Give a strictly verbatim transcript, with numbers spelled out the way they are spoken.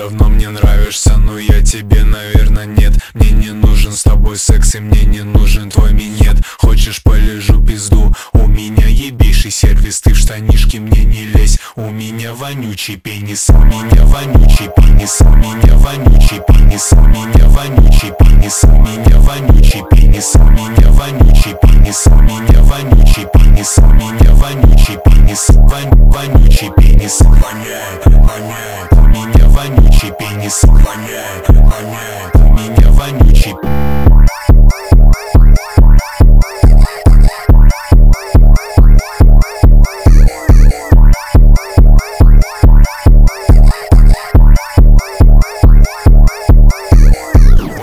давно мне нравишься, но я тебе, наверное, нет. Мне не нужен с тобой секс, и мне не нужен твой минет. Хочешь, полежу пизду, у меня ебейший сервис. Ты в штанишки мне не лезь, у меня вонючий пенис. У меня вонючий пенис, у меня вонючий пенис. У меня вонючий пенис, у меня вонючий пенис. У меня вонючий пенис, у меня вонючий пенис. У меня вонючий пенис, вонючий пенис.